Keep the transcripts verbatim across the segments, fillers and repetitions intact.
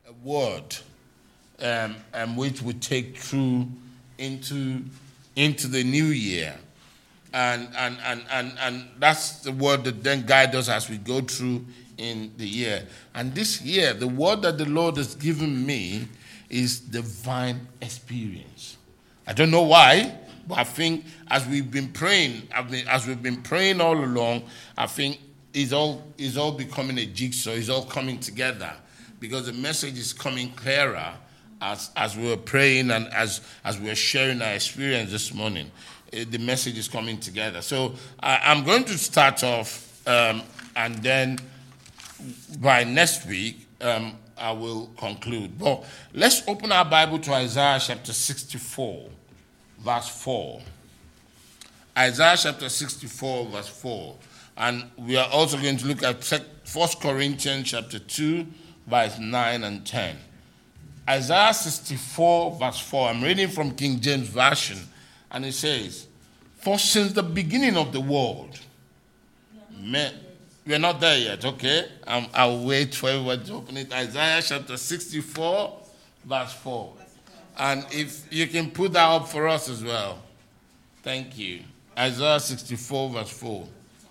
a word um, um, which we take through into into the new year. And, and, and, and, and that's the word that then guides us as we go through in the year. And this year, the word that the Lord has given me is divine experience. I don't know why, but I think as we've been praying, I've been, as we've been praying all along, I think it's all, it's all becoming a jigsaw. It's all coming together because the message is coming clearer as, as we were praying and as, as we were sharing our experience this morning. The message is coming together. So I, I'm going to start off, um, and then by next week, um, I will conclude. But let's open our Bible to Isaiah chapter sixty-four, verse four. Isaiah chapter sixty-four, verse four. And we are also going to look at First Corinthians chapter two, verse nine and ten. Isaiah sixty-four, verse four. I'm reading from King James Version. And it says, for since the beginning of the world, men, we're not there yet, okay? Um, I'll wait for everyone to open it. Isaiah chapter sixty-four, verse four. And if you can put that up for us as well. Thank you. Isaiah sixty-four, verse four.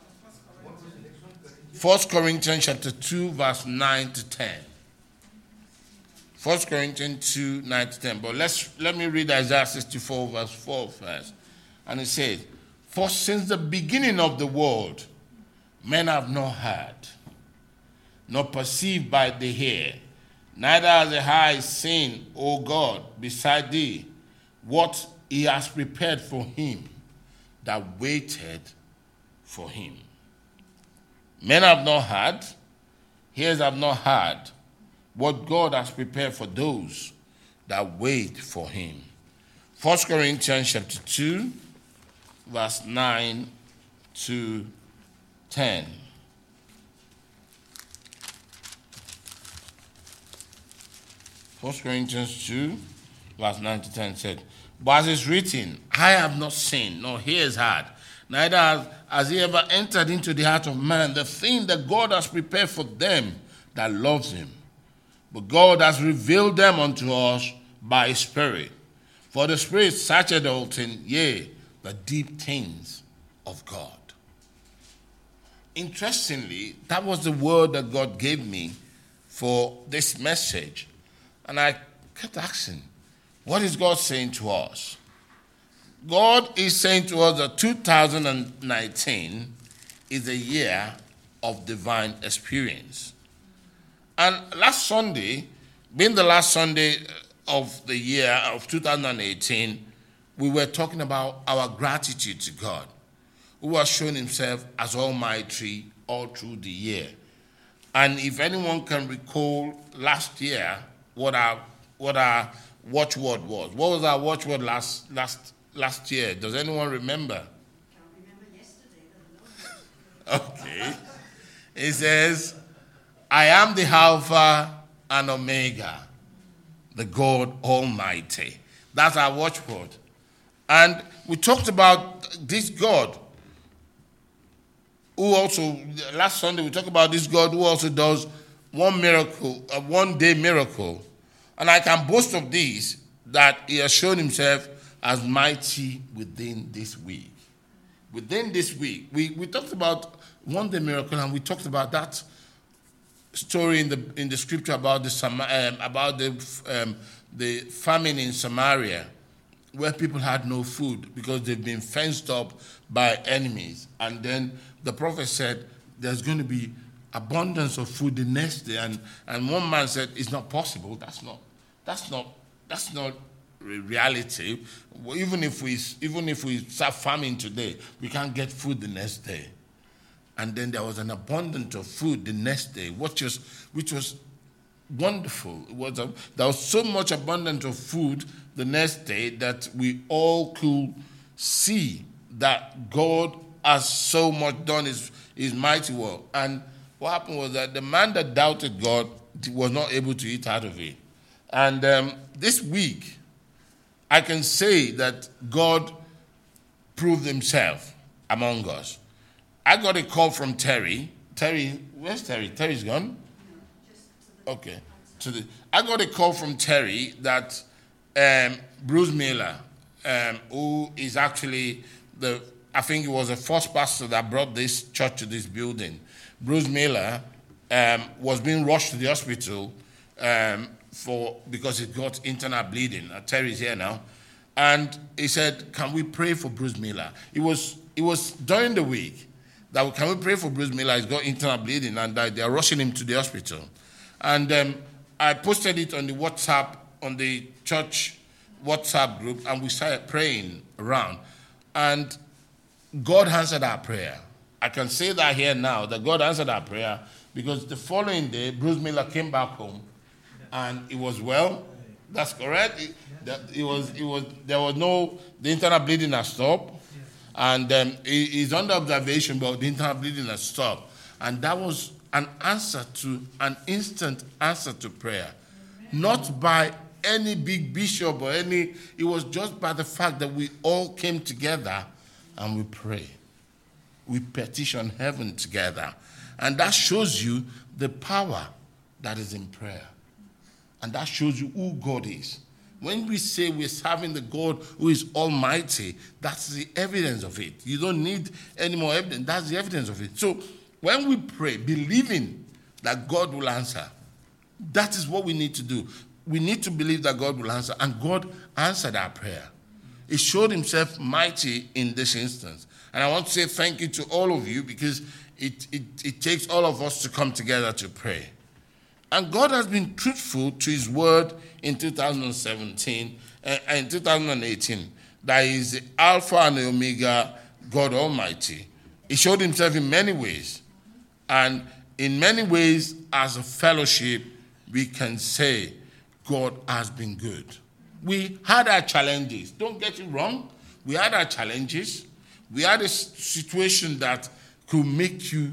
First Corinthians chapter two, verse nine to ten. First Corinthians two, nine to ten. But let's let me read Isaiah sixty-four, verse four first. And it says, for since the beginning of the world, men have not heard, nor perceived by the ear, neither has the eye seen, O God, beside thee, what he has prepared for him that waited for him. Men have not heard, ears have not heard, what God has prepared for those that wait for him. First Corinthians chapter two, verse nine to ten. First Corinthians two, verse nine to ten said, but as it's written, I have not seen, nor ears heard, neither has, has he ever entered into the heart of man the thing that God has prepared for them that loves him. But God has revealed them unto us by his Spirit. For the Spirit searcheth all things, yea, the deep things of God. Interestingly, that was the word that God gave me for this message. And I kept asking, what is God saying to us? God is saying to us that two thousand nineteen is a year of divine experience. And last Sunday, being the last Sunday of the year of two thousand eighteen, we were talking about our gratitude to God, who has shown himself as almighty all through the year. And if anyone can recall last year what our what our watchword was, what was our watchword last last last year? Does anyone remember? I can't remember yesterday. Okay. It says, I am the Alpha and Omega, the God Almighty. That's our watchword. And we talked about this God who also, last Sunday we talked about this God who also does one miracle, a one day miracle. And I can boast of this, that he has shown himself as mighty within this week. Within this week, we, we talked about one day miracle, and we talked about that story in the in the scripture about the um, about the um, the famine in Samaria, where people had no food because they've been fenced up by enemies. And then the prophet said, there's going to be abundance of food the next day. And, and one man said, it's not possible. That's not, that's not, that's not reality. Even if we, even if we start farming today, we can't get food the next day. And then there was an abundance of food the next day, which was, which was wonderful. It was a, there was so much abundance of food the next day that we all could see that God has so much done his, his mighty work. And what happened was that the man that doubted God was not able to eat out of it. And um, this week, I can say that God proved himself among us. I got a call from Terry. Terry, where's Terry? Terry's gone? Okay. to the. I got a call from Terry that um, Bruce Miller, um, who is actually the, I think he was the first pastor that brought this church to this building. Bruce Miller um, was being rushed to the hospital um, for because he got internal bleeding. Uh, Terry's here now. And he said, can we pray for Bruce Miller? It was, it was during the week that, can we pray for Bruce Miller? He's got internal bleeding, and uh, they're rushing him to the hospital. And um, I posted it on the WhatsApp, on the church WhatsApp group, and we started praying around. And God answered our prayer. I can say that here now, that God answered our prayer, because the following day, Bruce Miller came back home, and he was well. That's correct. It, that, it was, it was, there was no, the internal bleeding has stopped. And um, he, he's under observation, but the internal bleeding has stopped. And that was an answer to, an instant answer to prayer. Not by any big bishop or any, it was just by the fact that we all came together and we prayed. We petitioned heaven together. And that shows you the power that is in prayer. And that shows you who God is. When we say we're serving the God who is almighty, that's the evidence of it. You don't need any more evidence. That's the evidence of it. So when we pray, believing that God will answer, that is what we need to do. We need to believe that God will answer. And God answered our prayer. He showed himself mighty in this instance. And I want to say thank you to all of you, because it, it, it takes all of us to come together to pray. And God has been truthful to his word in two thousand seventeen and uh, in two thousand eighteen. That is the Alpha and the Omega, God Almighty. He showed himself in many ways. And in many ways, as a fellowship, we can say God has been good. We had our challenges. Don't get it wrong. We had our challenges. We had a situation that could make you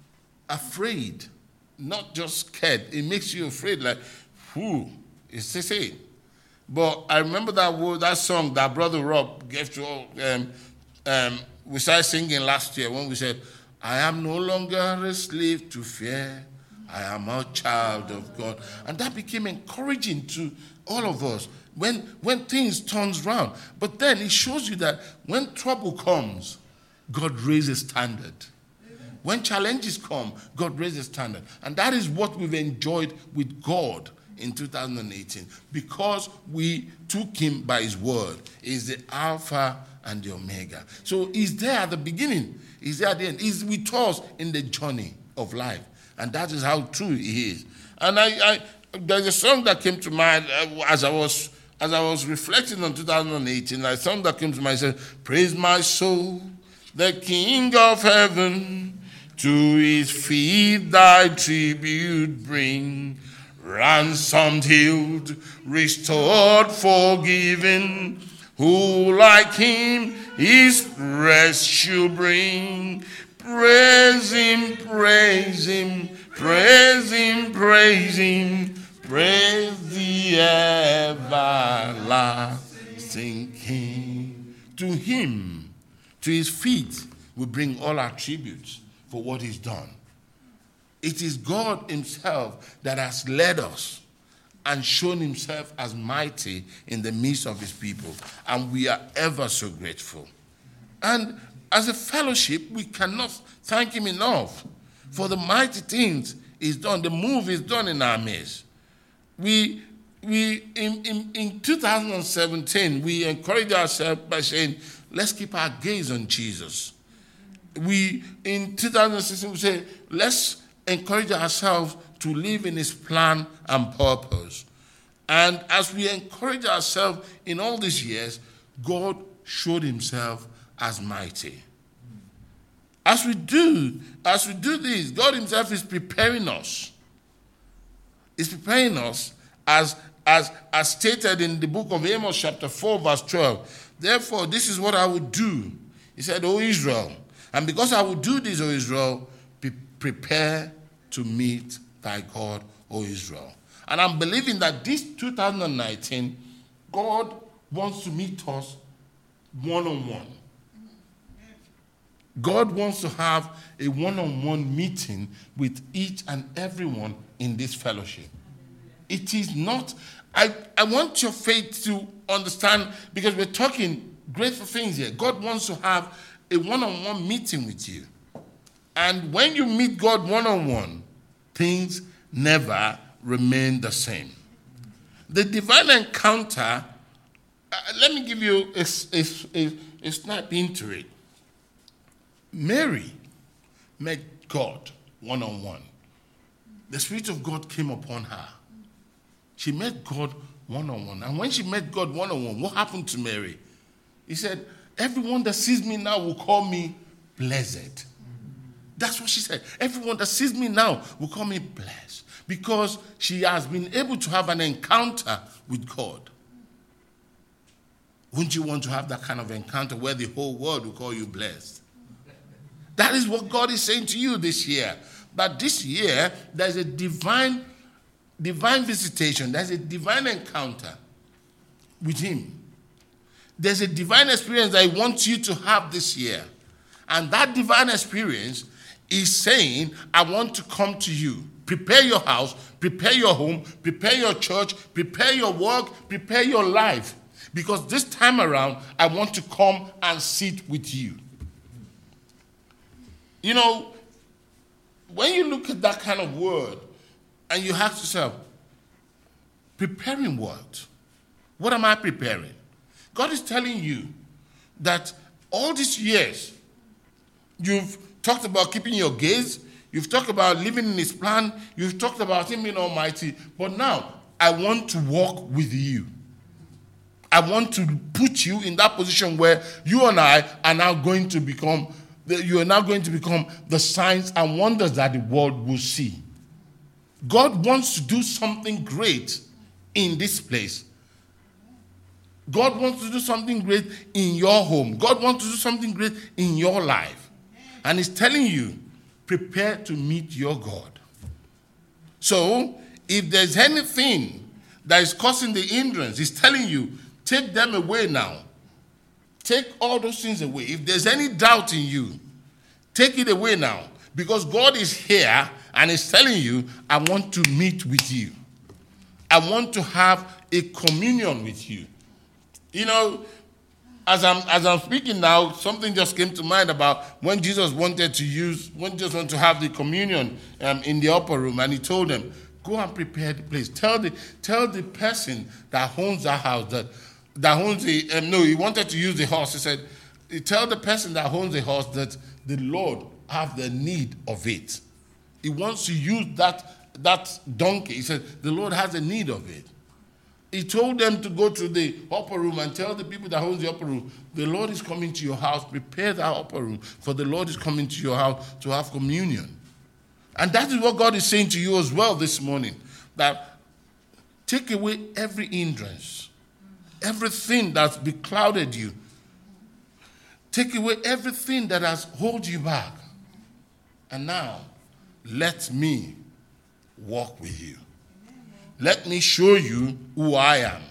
afraid. Not just scared. It makes you afraid, like, whew, it's the same. But I remember that word, that song that Brother Rob gave to all. Um, um, we started singing last year when we said, I am no longer a slave to fear. I am a child of God. And that became encouraging to all of us when, when things turns around. But then it shows you that when trouble comes, God raises standard. When challenges come, God raises standard. And that is what we've enjoyed with God in two thousand eighteen. Because we took him by his word. He's the Alpha and the Omega. So he's there at the beginning. He's there at the end. He's with us in the journey of life. And that is how true he is. And I, I there's a song that came to mind as I was as I was reflecting on two thousand eighteen. A song that came to mind said, praise my soul, the King of heaven. To his feet thy tribute bring, ransomed, healed, restored, forgiven, who like him his rest shall bring. Praise him, praise him, praise him, praise him, praise the everlasting King. To him, to his feet, we bring all our tributes for what he's done. It is God himself that has led us and shown himself as mighty in the midst of his people. And we are ever so grateful. And as a fellowship, we cannot thank him enough for the mighty things he's done, the move he's done in our midst. We, we in, in, in two thousand seventeen, we encouraged ourselves by saying, let's keep our gaze on Jesus. We, in two thousand sixteen, we say, let's encourage ourselves to live in his plan and purpose. And as we encourage ourselves in all these years, God showed himself as mighty. As we do, as we do this, God himself is preparing us. He's preparing us as, as, as stated in the book of Amos chapter four, verse twelve. Therefore, this is what I would do. He said, O Israel, and because I will do this, O Israel, be prepare to meet thy God, O Israel. And I'm believing that this two thousand nineteen, God wants to meet us one-on-one. God wants to have a one-on-one meeting with each and everyone in this fellowship. It is not. I, I want your faith to understand, because we're talking grateful things here. God wants to have a one-on-one meeting with you. And when you meet God one-on-one, things never remain the same. The divine encounter, uh, let me give you a, a, a, a snap into it. Mary met God one-on-one. The Spirit of God came upon her. She met God one-on-one. And when she met God one-on-one, what happened to Mary? He said, everyone that sees me now will call me blessed. That's what she said. Everyone that sees me now will call me blessed, because she has been able to have an encounter with God. Wouldn't you want to have that kind of encounter where the whole world will call you blessed? That is what God is saying to you this year. That this year, there's a divine, divine visitation. There's a divine encounter with him. There's a divine experience that he wants you to have this year. And that divine experience is saying, I want to come to you. Prepare your house, prepare your home, prepare your church, prepare your work, prepare your life. Because this time around, I want to come and sit with you. You know, when you look at that kind of word, and you ask yourself, preparing what? What am I preparing? God is telling you that all these years, you've talked about keeping your gaze, you've talked about living in his plan, you've talked about him being almighty, but now I want to walk with you. I want to put you in that position where you and I are now going to become, you are now going to become the signs and wonders that the world will see. God wants to do something great in this place. God wants to do something great in your home. God wants to do something great in your life. And he's telling you, prepare to meet your God. So, if there's anything that is causing the hindrance, he's telling you, take them away now. Take all those things away. If there's any doubt in you, take it away now. Because God is here and is telling you, I want to meet with you. I want to have a communion with you. You know, as I'm as I'm speaking now, something just came to mind about when Jesus wanted to use, when Jesus wanted to have the communion um, in the upper room, and he told them, go and prepare the place. Tell the tell the person that owns that house that that owns the um, no, he wanted to use the horse. He said, tell the person that owns the horse that the Lord have the need of it. He wants to use that that donkey. He said, the Lord has a need of it. He told them to go to the upper room and tell the people that hold the upper room, the Lord is coming to your house, prepare that upper room, for the Lord is coming to your house to have communion. And that is what God is saying to you as well this morning, that take away every hindrance, everything that's beclouded you. Take away everything that has held you back. And now, let me walk with you. Let me show you who I am.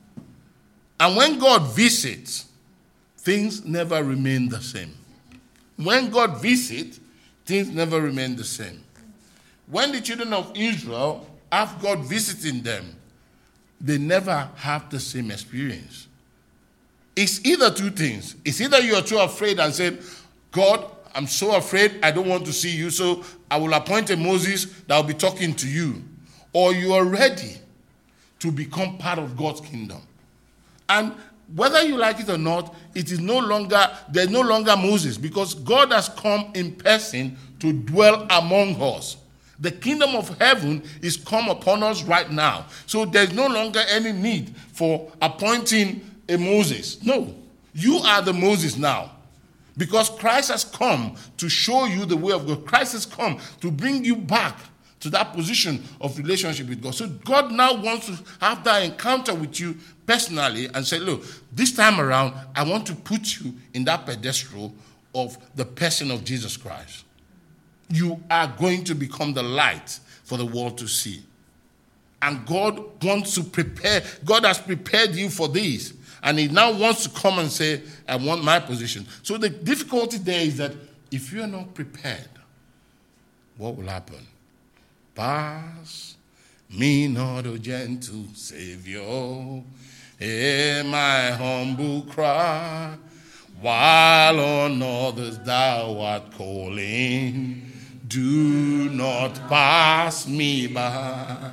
And when God visits, things never remain the same. When God visits, things never remain the same. When the children of Israel have God visiting them, they never have the same experience. It's either two things. It's either you are too afraid and said, God, I'm so afraid I don't want to see you, so I will appoint a Moses that will be talking to you. Or you are ready to become part of God's kingdom. And whether you like it or not, it is no longer, there's no longer Moses, because God has come in person to dwell among us. The kingdom of heaven is come upon us right now. So there's no longer any need for appointing a Moses. No, you are the Moses now. Because Christ has come to show you the way of God. Christ has come to bring you back to that position of relationship with God. So God now wants to have that encounter with you personally and say, look, this time around, I want to put you in that pedestal of the person of Jesus Christ. You are going to become the light for the world to see. And God wants to prepare, God has prepared you for this. And he now wants to come and say, I want my position. So the difficulty there is that if you're not prepared, what will happen? Bars me not, O gentle Savior. Hear my humble cry, while on others thou art calling. Do not pass me by.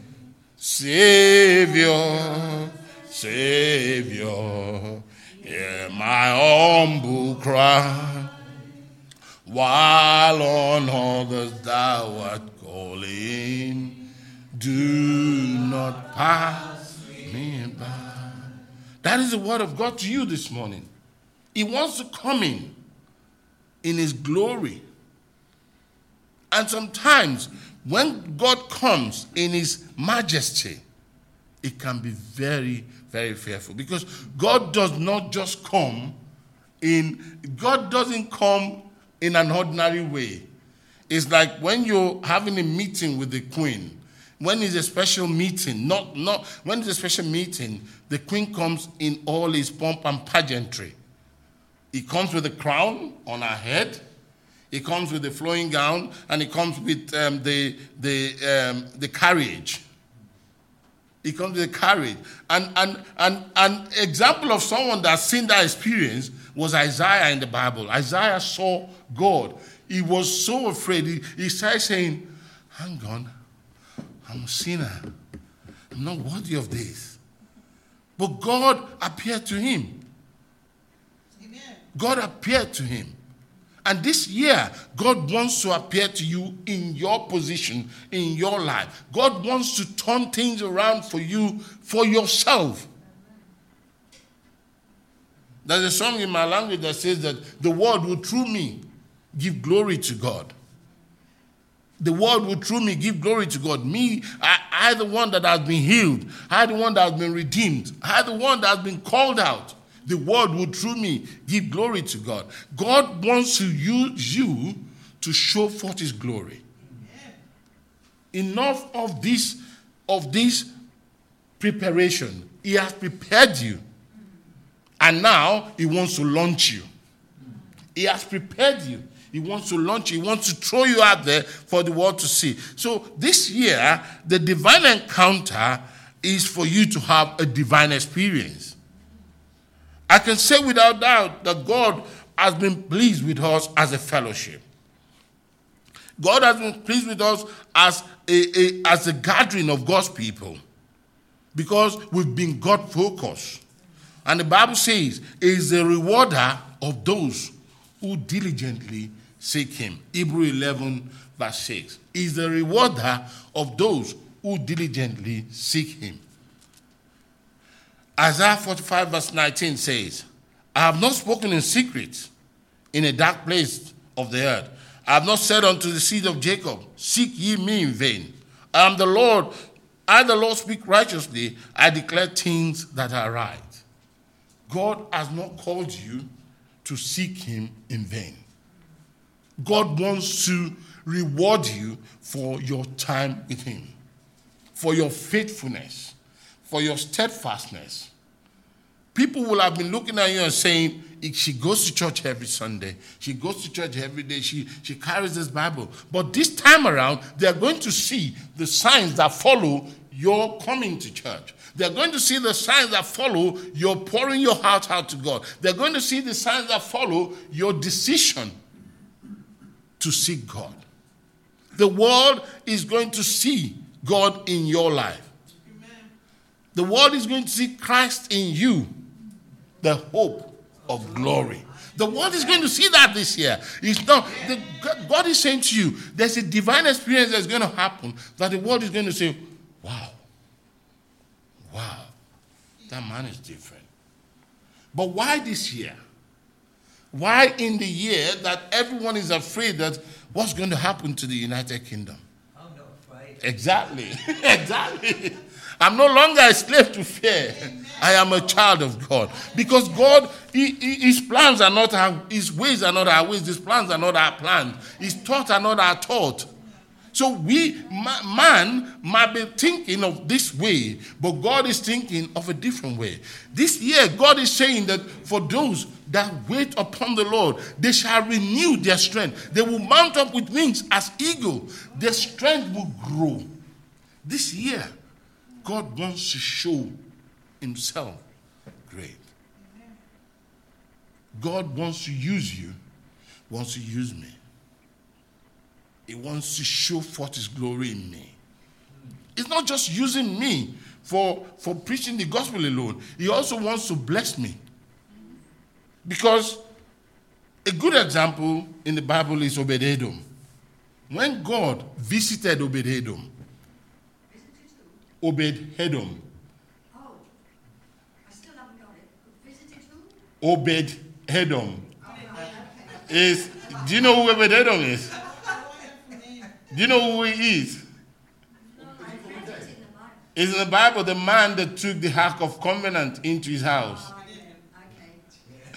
Savior, Savior, hear my humble cry, while on others thou art calling. Do not pass me by. That is the word of God to you this morning. He wants to come in in his glory. And sometimes when God comes in his majesty, it can be very, very fearful. Because God does not just come in, God doesn't come in an ordinary way. It's like when you're having a meeting with the queen. When it's a special meeting, not, not when it's a special meeting, the queen comes in all his pomp and pageantry. He comes with a crown on her head. He comes with the flowing gown, and he comes with um, the the um, the carriage. He comes with the carriage, and and and an example of someone that's seen that experience was Isaiah in the Bible. Isaiah saw God. He was so afraid. He, he started saying, "Hang on, I'm a sinner. I'm not worthy of this." But God appeared to him. Amen. God appeared to him. And this year, God wants to appear to you in your position, in your life. God wants to turn things around for you, for yourself. There's a song in my language that says that the world will through me give glory to God. The world will through me give glory to God. Me, I, I the one that has been healed. I the one that has been redeemed. I the one that has been called out. The world will through me give glory to God. God wants to use you to show forth his glory. Amen. Enough of this, of this preparation. He has prepared you. And now he wants to launch you. He has prepared you. He wants to launch you. He wants to throw you out there for the world to see. So this year, the divine encounter is for you to have a divine experience. I can say without doubt that God has been pleased with us as a fellowship. God has been pleased with us as a, a, as a gathering of God's people because we've been God-focused. And the Bible says, he is a rewarder of those who diligently seek him. Hebrews eleven verse six. He is the rewarder of those who diligently seek him. Isaiah forty-five verse nineteen says, I have not spoken in secret in a dark place of the earth. I have not said unto the seed of Jacob, seek ye me in vain. I am the Lord, I the Lord speak righteously, I declare things that are right. God has not called you to seek him in vain. God wants to reward you for your time with him, for your faithfulness, for your steadfastness. People will have been looking at you and saying, she goes to church every Sunday. She goes to church every day. She, she carries this Bible. But this time around, they're going to see the signs that follow your coming to church. They're going to see the signs that follow your pouring your heart out to God. They're going to see the signs that follow your decision to seek God. The world is going to see God in your life. The world is going to see Christ in you, the hope of glory. The world is going to see that this year. It's not, the, God is saying to you, there's a divine experience that's going to happen that the world is going to say, wow, wow, that man is different. But why this year? Why in the year that everyone is afraid that what's going to happen to the United Kingdom? I'm not afraid. Exactly, exactly. I'm no longer a slave to fear. Amen. I am a child of God. Because God, he, he, his plans are not our, his ways are not our ways. His plans are not our plans. His thoughts are not our thoughts. So we, man, might be thinking of this way, but God is thinking of a different way. This year, God is saying that for those that wait upon the Lord, they shall renew their strength. They will mount up with wings as eagles. Their strength will grow. This year, God wants to show himself great. God wants to use you, wants to use me. He wants to show forth his glory in me. It's not just using me for, for preaching the gospel alone. He also wants to bless me. Because a good example in the Bible is Obed-Edom. When God visited Obed-Edom, Obed-Edom. Oh, I still haven't got it. Visited who? Obed-Edom. Oh, right, okay. Is, do you know who Obed-Edom is? Do you know who he is? No, I read it in the Bible. It's in the Bible, the man that took the Ark of Covenant into his house. Oh, I didn't. Okay.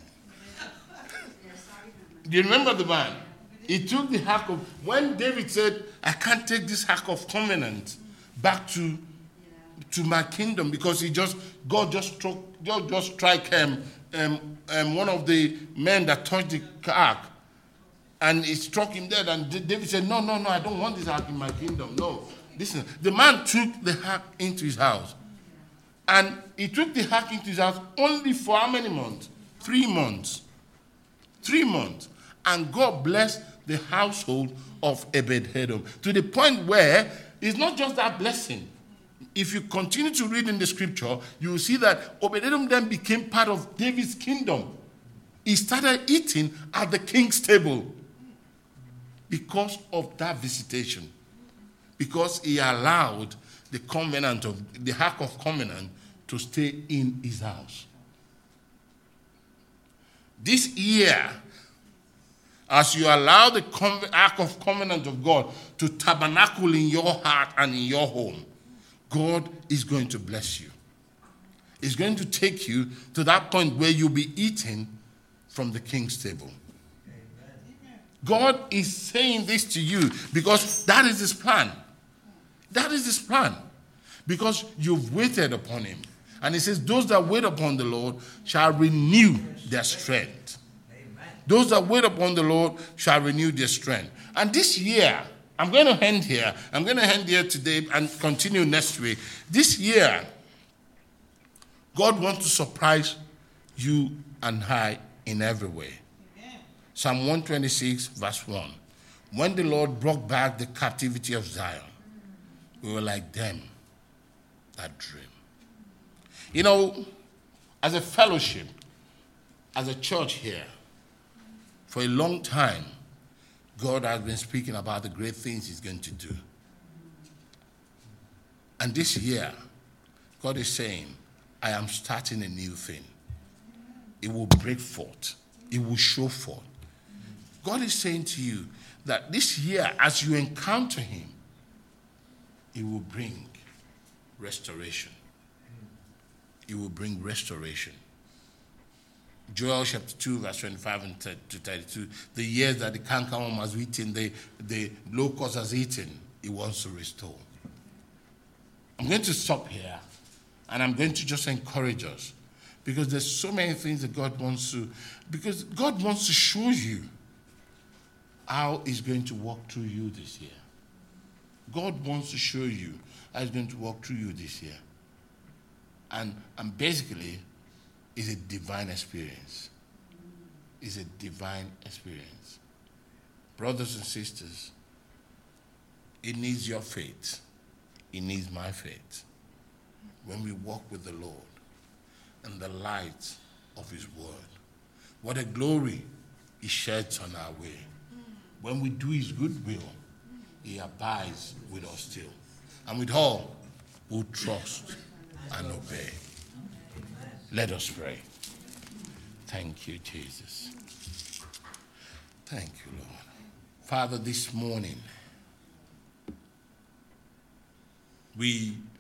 Yes, I remember. Do you remember the man? He took the Ark of, when David said, I can't take this Ark of Covenant back to, Yeah. to my kingdom, because he just, God just struck, God just strike him, um, um, one of the men that touched the Ark, and it struck him dead. And David said, no, no, no, I don't want this Ark in my kingdom. No. Listen, the man took the Ark into his house. And he took the Ark into his house only for how many months? Three months. Three months. And God blessed the household of Obed-Edom to the point where it's not just that blessing. If you continue to read in the scripture, you will see that Obed-Edom then became part of David's kingdom. He started eating at the king's table because of that visitation. Because he allowed the covenant of the Ark of Covenant to stay in his house. This year, as you allow the Ark of Covenant of God to tabernacle in your heart and in your home, God is going to bless you. He's going to take you to that point where you'll be eating from the king's table. Amen. God is saying this to you because that is his plan. That is his plan. Because you've waited upon him. And he says, those that wait upon the Lord shall renew their strength. Amen. Those that wait upon the Lord shall renew their strength. And this year, I'm going to end here. I'm going to end here today and continue next week. This year, God wants to surprise you and I in every way. Amen. Psalm one twenty-six, verse one. When the Lord brought back the captivity of Zion, we were like them that dream. You know, as a fellowship, as a church here, for a long time, God has been speaking about the great things he's going to do. And this year, God is saying, I am starting a new thing. It will break forth. It will show forth. God is saying to you that this year, as you encounter him, it will bring restoration. It will bring restoration. Joel chapter two, verse twenty-five and to thirty-two. The years that the cankerworm has eaten, the, the locust has eaten, he wants to restore. I'm going to stop here, and I'm going to just encourage us, because there's so many things that God wants to, because God wants to show you how he's going to walk through you this year. God wants to show you how he's going to walk through you this year. And, and basically, it's a divine experience. It's a divine experience. Brothers and sisters, it needs your faith. It needs my faith. When we walk with the Lord and the light of his word, what a glory he sheds on our way. When we do his good will, he abides with us still. And with all who trust and obey. Let us pray. Thank you, Jesus. Thank you, Lord. Father, this morning, we